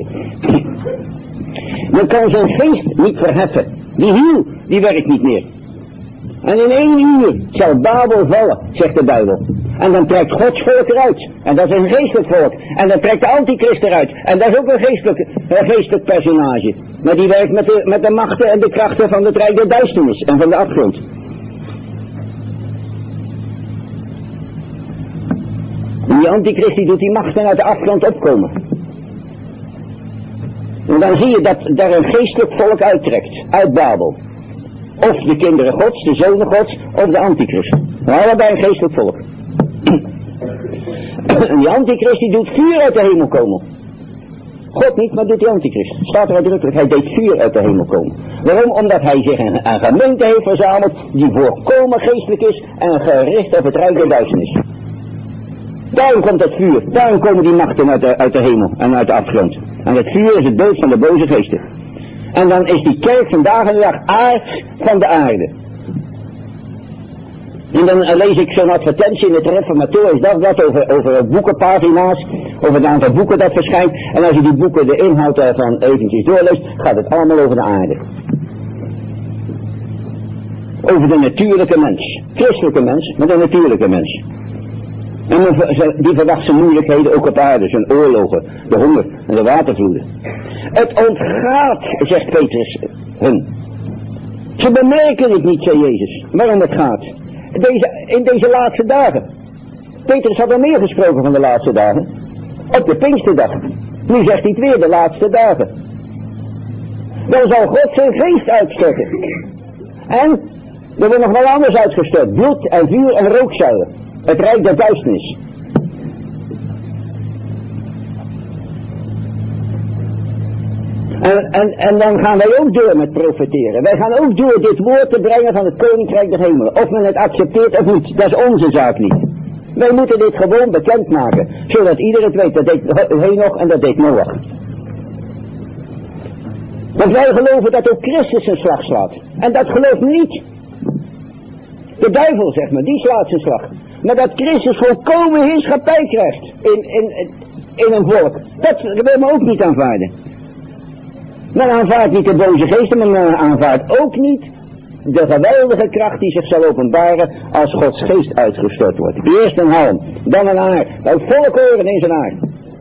Men kan zijn geest niet verheffen. Die hiel, die werkt niet meer. En in één uur zal Babel vallen, zegt de duivel. En dan trekt Gods volk eruit. En dat is een geestelijk volk. En dan trekt de antichrist eruit. En dat is ook een geestelijk, een geestelijk personage. Maar die werkt met de, met de machten en de krachten van het rijk der duisternis en van de afgrond. En die antichrist die doet die machten uit de afgrond opkomen. En dan zie je dat daar een geestelijk volk uittrekt. Uit Babel. Of de kinderen gods, de zonen gods, of de antichrist. Maar allebei een geestelijk volk. En die antichrist die doet vuur uit de hemel komen. God niet, maar doet die antichrist. Staat er uitdrukkelijk, hij deed vuur uit de hemel komen. Waarom? Omdat hij zich een, een gemeente heeft verzameld die volkomen geestelijk is en gericht op het rijk der duisternis. Daarom komt het vuur, daarom komen die machten uit de, uit de hemel en uit de afgrond. En het vuur is het dood van de boze geesten. En dan is die kerk vandaag en de dag aard van de aarde. En dan uh, lees ik zo'n advertentie in het Reformatorisch Dagblad over, over boekenpagina's, over het aantal boeken dat verschijnt. En als je die boeken, de inhoud daarvan eventjes doorleest, gaat het allemaal over de aarde. Over de natuurlijke mens. Christelijke mens, maar de natuurlijke mens. En die verwacht zijn moeilijkheden ook op aarde, zijn oorlogen, de honger en de watervloeden. Het ontgaat, zegt Petrus, hun. Ze bemerken het niet, zei Jezus, waarom het gaat. Deze, in deze laatste dagen. Petrus had al meer gesproken van de laatste dagen. Op de Pinksterdag. Nu zegt hij het weer, de laatste dagen. Dan zal God zijn geest uitstorten. En er wordt nog wel anders uitgestort. Bloed en vuur en rookzuilen. Het rijk der duisternis. En, en, en dan gaan wij ook door met profeteren. Wij gaan ook door dit woord te brengen van het koninkrijk der hemelen. Of men het accepteert of niet. Dat is onze zaak niet. Wij moeten dit gewoon bekendmaken. Zodat ieder het weet. Dat deed Henoch en dat deed Noach. Want wij geloven dat ook Christus zijn slag slaat. En dat gelooft niet. De duivel, zeg maar, die slaat zijn slag. Maar dat Christus volkomen heerschappij krijgt in, in, in een volk. Dat wil men ook niet aanvaarden. Men aanvaardt niet de boze geesten, maar men aanvaardt ook niet de geweldige kracht die zich zal openbaren als Gods geest uitgestort wordt. Eerst een halm, dan een aar, dan volle koren in zijn aar.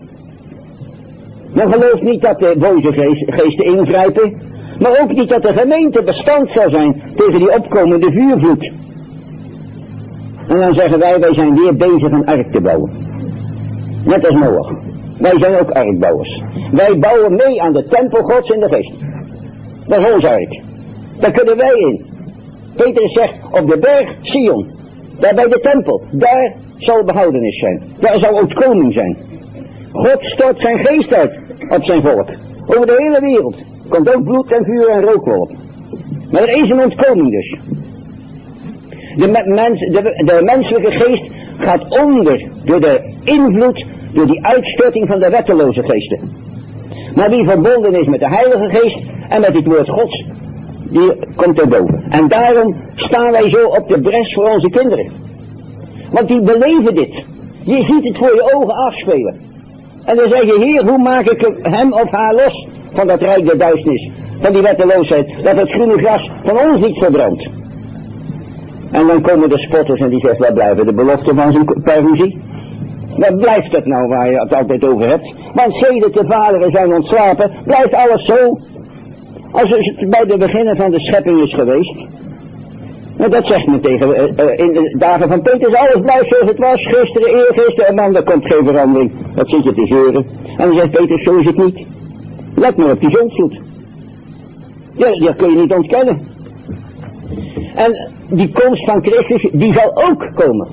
Men gelooft niet dat de boze geest, geesten ingrijpen, maar ook niet dat de gemeente bestand zal zijn tegen die opkomende vuurvloed. En dan zeggen wij, wij zijn weer bezig een ark te bouwen. Net als Noach. Wij zijn ook arkbouwers. Wij bouwen mee aan de tempel Gods in de geest. Dat is ons ark. Daar kunnen wij in. Petrus zegt, op de berg Sion, daar bij de tempel, daar zal behoudenis zijn. Daar zal ontkoming zijn. God stort zijn geest uit op zijn volk. Over de hele wereld. Komt ook bloed en vuur en rookwolk. Maar er is een ontkoming dus. De, mens, de, de menselijke geest gaat onder door de invloed, door die uitstorting van de wetteloze geesten. Maar wie verbonden is met de Heilige Geest en met het woord Gods, die komt erboven. En daarom staan wij zo op de bres voor onze kinderen. Want die beleven dit. Je ziet het voor je ogen afspelen. En dan zeg je, Heer, hoe maak ik hem of haar los van dat rijk der duisternis, van die wetteloosheid, dat het groene gras van ons niet verbrandt. En dan komen de spotters en die zeggen, waar blijven de beloften van zijn parousie? Wat blijft het nou waar je het altijd over hebt? Want sedert de vaderen zijn ontslapen, blijft alles zo als het bij de beginnen van de schepping is geweest. Nou, dat zegt men tegen, uh, uh, in de dagen van Petrus, alles blijft zoals het was, gisteren, eergisteren, en man, er komt geen verandering. Dat zit je te zeuren. En dan zegt Petrus, zo is het niet. Let maar op die zondvloed. Ja, dat kun je niet ontkennen. En die komst van Christus, die zal ook komen.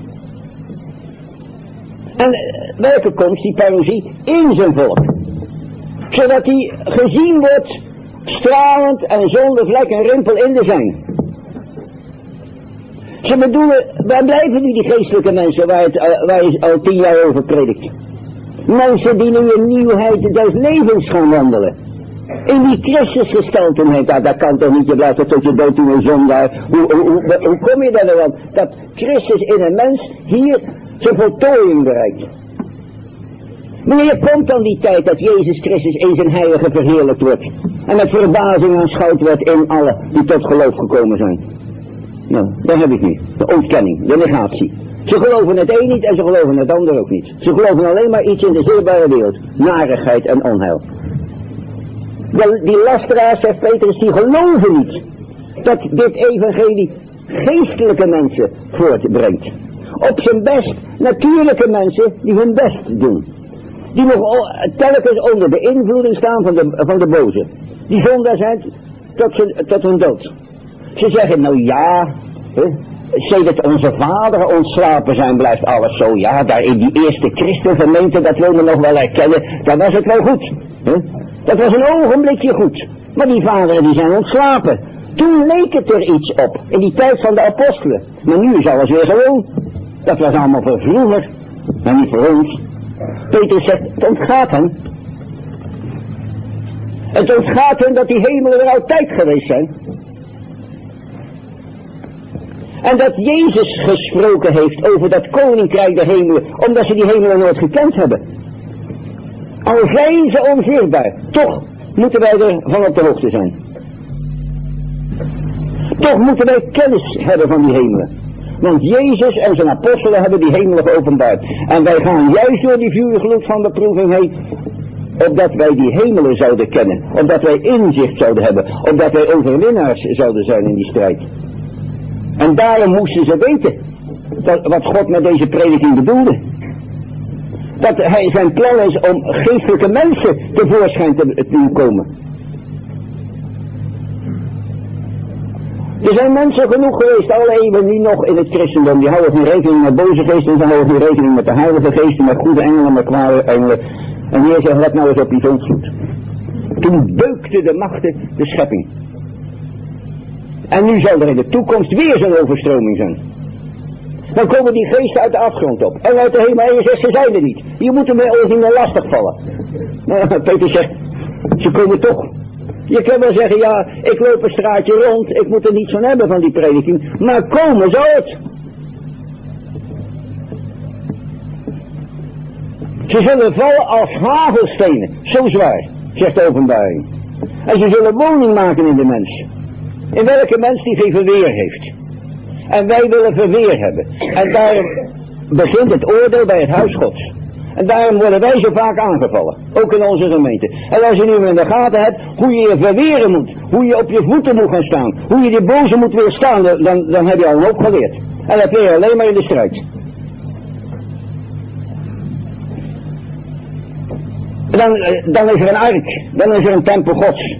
En uh, welke komst? Die parousie in zijn volk. Zodat hij gezien wordt, stralend en zonder vlek en rimpel in de zijn. Ze bedoelen, waar blijven nu die geestelijke mensen waar, het, uh, waar je al tien jaar over predikt? Mensen die nu in nieuwheid des levens gaan wandelen. In die Christusgestaltenheid, dat, dat kan toch niet, je blijft tot je dood toe een zondaar. Hoe, hoe, hoe, hoe kom je daar dan? Dat Christus in een mens hier zijn voltooiing bereikt. Wanneer komt dan die tijd dat Jezus Christus in zijn heilige verheerlijkt wordt? En met verbazing aanschouwd wordt in alle die tot geloof gekomen zijn? Nou, dat heb ik nu. De ontkenning, de negatie. Ze geloven het een niet en ze geloven het ander ook niet. Ze geloven alleen maar iets in de zichtbare wereld. Narigheid en onheil. De, die lasteraars, zegt Petrus, die geloven niet dat dit evangelie geestelijke mensen voortbrengt. Op zijn best natuurlijke mensen die hun best doen. Die nog telkens onder de invloeden staan van de, van de boze. Die zondaar zijn tot, zijn, tot hun dood. Ze zeggen, nou ja, sedert onze vader ontslapen zijn blijft alles zo. Ja, daar in die eerste christengemeente, dat wil men nog wel herkennen, daar was het wel goed. He? Dat was een ogenblikje goed. Maar die vaderen die zijn ontslapen. Toen leek het er iets op, in die tijd van de apostelen. Maar nu is alles weer gewoon. Dat was allemaal voor vroeger, maar niet voor ons. Petrus zegt, het ontgaat hen. Het ontgaat hen dat die hemelen er altijd geweest zijn. En dat Jezus gesproken heeft over dat koninkrijk der hemelen, omdat ze die hemelen nooit gekend hebben. Al zijn ze onzichtbaar, toch moeten wij er van op de hoogte zijn. Toch moeten wij kennis hebben van die hemelen. Want Jezus en zijn apostelen hebben die hemelen geopenbaard. En wij gaan juist door die vuurgloed van beproeving heen, opdat wij die hemelen zouden kennen. Opdat wij inzicht zouden hebben. Opdat wij overwinnaars zouden zijn in die strijd. En daarom moesten ze weten dat, wat God met deze prediking bedoelde. Dat hij zijn plan is om geestelijke mensen tevoorschijn te, te doen komen. Er zijn mensen genoeg geweest, alle eeuwen die nog in het christendom, die houden geen rekening met boze geesten, die houden geen rekening met de heilige geesten, met goede engelen, met kwade engelen. En die zegt, let nou eens op die zondvloed. Toen beukte de machten de schepping. En nu zal er in de toekomst weer zo'n overstroming zijn. Dan komen die geesten uit de afgrond op. En uit de hemel, en je zegt, ze zijn er niet. Je moet er met ons niet meer lastig vallen. Nou, Peter zegt, ze komen toch. Je kan wel zeggen, ja, ik loop een straatje rond, ik moet er niets van hebben van die prediking. Maar komen zal het. Ze zullen vallen als hagelstenen, zo zwaar, zegt de openbaring. En ze zullen woning maken in de mens. In welke mens die geen verweer heeft. En wij willen verweer hebben. En daarom begint het oordeel bij het huis Gods. En daarom worden wij zo vaak aangevallen. Ook in onze gemeente. En als je nu in de gaten hebt hoe je je verweren moet. Hoe je op je voeten moet gaan staan. Hoe je die boze moet weerstaan. Dan, dan heb je al een hoop geleerd. En dat leer je alleen maar in de strijd. Dan, dan is er een ark. Dan is er een tempel Gods.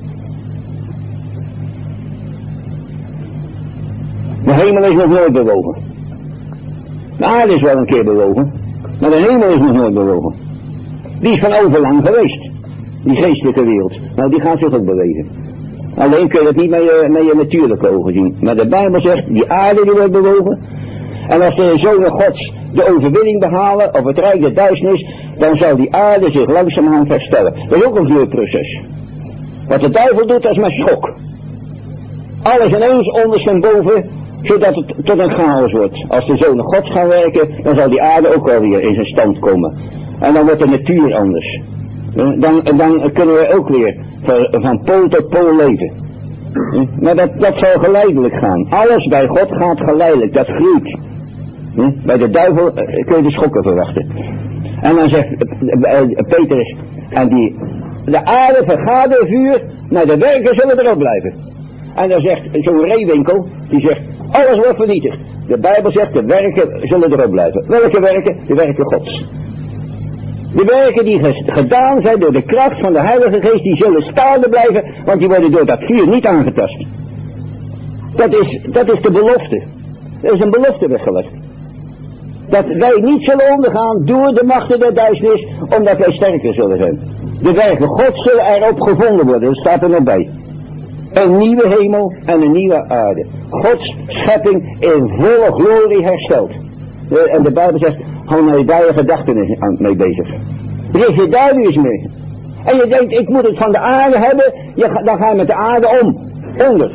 De hemel is nog nooit bewogen. De aarde is wel een keer bewogen. Maar de hemel is nog nooit bewogen. Die is van overlang geweest. Die geestelijke wereld. Nou, die gaat zich ook bewegen. Alleen kun je het niet met je, met je natuurlijke ogen zien. Maar de Bijbel zegt, die aarde die wordt bewogen. En als de zonen Gods de overwinning behalen, of het rijk der duisternis, dan zal die aarde zich langzamerhand herstellen. Dat is ook een vloeiproces. Wat de duivel doet, dat is met schok. Alles ineens onderst en boven, zodat het tot een chaos wordt. Als de zonen Gods gaan werken, dan zal die aarde ook alweer in zijn stand komen. En dan wordt de natuur anders. Dan, dan kunnen we ook weer van, van pool tot pool leven. Maar dat, dat zal geleidelijk gaan. Alles bij God gaat geleidelijk, dat groeit. Bij de duivel kun je de schokken verwachten. En dan zegt Petrus, en die, de aarde vergaat door vuur, maar de werken zullen erop blijven. En dan zegt zo'n reewinkel, die zegt, Alles wordt vernietigd. De Bijbel zegt, de werken zullen erop blijven. Welke werken? De werken Gods. De werken die gedaan zijn door de kracht van de Heilige Geest, die zullen staande blijven, want die worden door dat vuur niet aangetast. Dat is, dat is de belofte. Er is een belofte weggelegd. Dat wij niet zullen ondergaan door de machten der duisternis, omdat wij sterker zullen zijn. De werken Gods zullen erop gevonden worden, dat staat er nog bij. Een nieuwe hemel en een nieuwe aarde. Gods schepping in volle glorie hersteld. En de Bijbel zegt, hou nou daar je gedachten mee bezig. Richt je daar nu eens mee. En je denkt, ik moet het van de aarde hebben, je, dan ga je met de aarde om. Onder.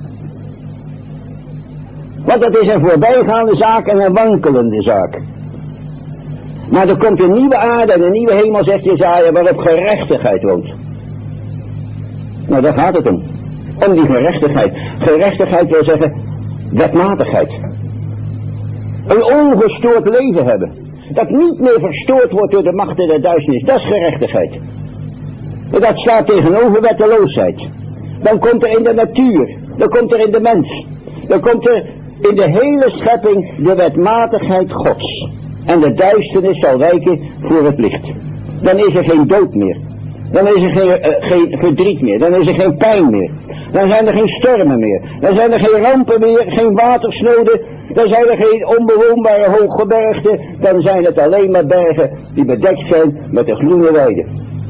Want dat is een voorbijgaande zaak en een wankelende zaak. Maar er komt een nieuwe aarde en een nieuwe hemel, zegt Jesaja, waarop gerechtigheid woont. Nou, daar gaat het om. Om die gerechtigheid. Gerechtigheid wil zeggen wetmatigheid. Een ongestoord leven hebben. Dat niet meer verstoord wordt door de machten der duisternis. Dat is gerechtigheid. En dat staat tegenover wetteloosheid. Dan komt er in de natuur. Dan komt er in de mens. Dan komt er in de hele schepping de wetmatigheid Gods. En de duisternis zal wijken voor het licht. Dan is er geen dood meer. Dan is er geen, uh, geen verdriet meer. Dan is er geen pijn meer. Dan zijn er geen stormen meer. Dan zijn er geen rampen meer. Geen watersnoden. Dan zijn er geen onbewoonbare hooggebergten. Dan zijn het alleen maar bergen die bedekt zijn met de groene weiden.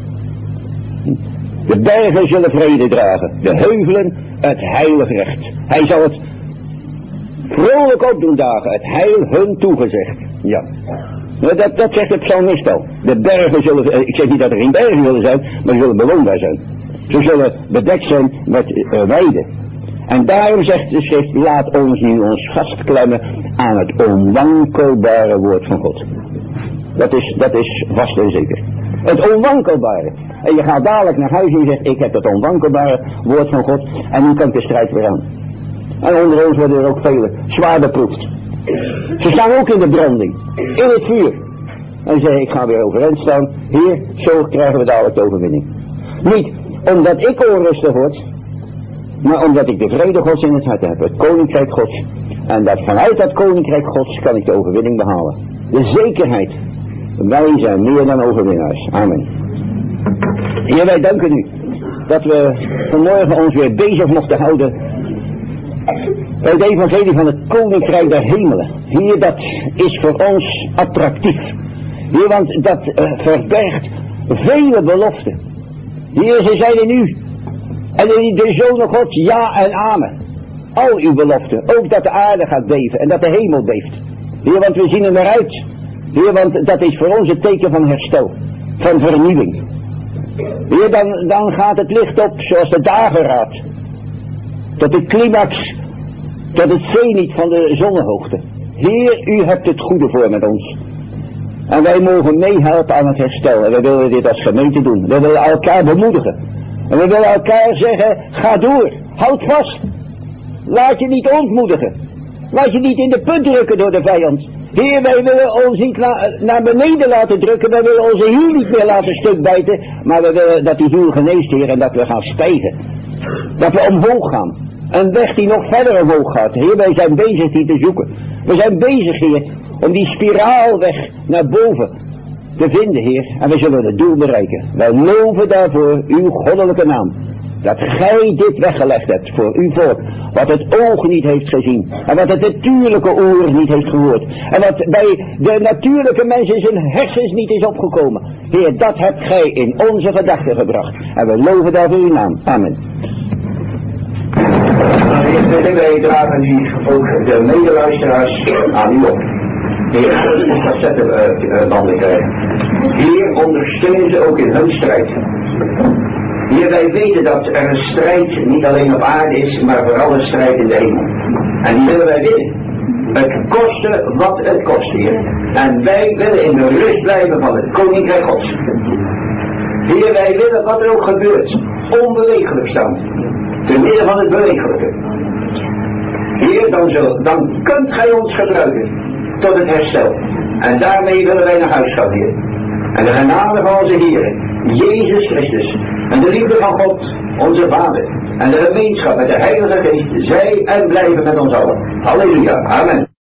De bergen zullen vrede dragen. De heuvelen het heilig recht. Hij zal het vrolijk opdoen dagen. Het heil hun toegezegd. Ja. Dat, dat zegt de psalmist al. De bergen zullen, ik zeg niet dat er geen bergen zullen zijn, maar ze zullen bewoonbaar zijn. Ze zullen bedekt zijn met uh, weiden. En daarom zegt de schrift, laat ons nu ons vastklemmen aan het onwankelbare woord van God. Dat is, dat is vast en zeker. Het onwankelbare. En je gaat dadelijk naar huis en je zegt, ik heb het onwankelbare woord van God en nu kan ik de strijd weer aan. En onder ons worden er ook velen zwaar beproefd. Ze staan ook in de branding, in het vuur. En zeggen, ik ga weer overeind staan. Heer, zo krijgen we dadelijk de overwinning. Niet omdat ik onrustig word, maar omdat ik de vrede Gods in het hart heb. Het koninkrijk Gods. En dat vanuit dat koninkrijk Gods kan ik de overwinning behalen. De zekerheid. Wij zijn meer dan overwinnaars. Amen. Heer, wij danken u dat we vanmorgen ons weer bezig mochten houden bij het evangelie van het koninkrijk der hemelen. Heer, dat is voor ons attractief. Heer, want dat uh, verbergt vele beloften. Heer, ze zijn in u. En in de Zoon God, ja en amen. Al uw beloften. Ook dat de aarde gaat beven en dat de hemel beeft. Heer, want we zien er naar uit. Heer, want dat is voor ons het teken van herstel. Van vernieuwing. Heer, dan, dan gaat het licht op zoals de dageraad. Tot de climax. Tot het zeniet van de zonnehoogte. Heer, u hebt het goede voor met ons. En wij mogen meehelpen aan het herstel. En wij willen dit als gemeente doen. We willen elkaar bemoedigen. En we willen elkaar zeggen, ga door. Houd vast. Laat je niet ontmoedigen. Laat je niet in de put drukken door de vijand. Heer, wij willen ons niet na, naar beneden laten drukken. Wij willen onze hiel niet meer laten stukbijten. Maar we willen dat die hiel geneest, Heer. En dat we gaan stijgen. Dat we omhoog gaan. Een weg die nog verder omhoog gaat. Heer, wij zijn bezig die te zoeken. We zijn bezig, Heer, om die spiraalweg naar boven te vinden, Heer. En we zullen het doel bereiken. Wij loven daarvoor uw goddelijke naam. Dat gij dit weggelegd hebt voor uw volk. Wat het oog niet heeft gezien. En wat het natuurlijke oor niet heeft gehoord. En wat bij de natuurlijke mens in zijn hersens niet is opgekomen. Heer, dat hebt gij in onze gedachten gebracht. En we loven daarvoor uw naam. Amen. Nou, wij dragen nu ook de medeluisteraars aan u op. Heer, ons cassettebanden krijgen. Heer, ondersteun ze ook in hun strijd. Heer, wij weten dat er een strijd niet alleen op aarde is, maar vooral een strijd in de hemel. En die willen wij winnen. Het koste wat het kost, Heer. En wij willen in de rust blijven van het koninkrijk Gods. Heer, wij willen wat er ook gebeurt, onbewegelijk staan. Te midden van het bewegelijke. Heer, dan, zul, dan kunt gij ons gebruiken tot het herstel. En daarmee willen wij naar huis gaan, Heer. En de genade van onze Heer, Jezus Christus en de liefde van God, onze Vader, en de gemeenschap met de Heilige Geest, zij en blijven met ons allen. Halleluja, amen.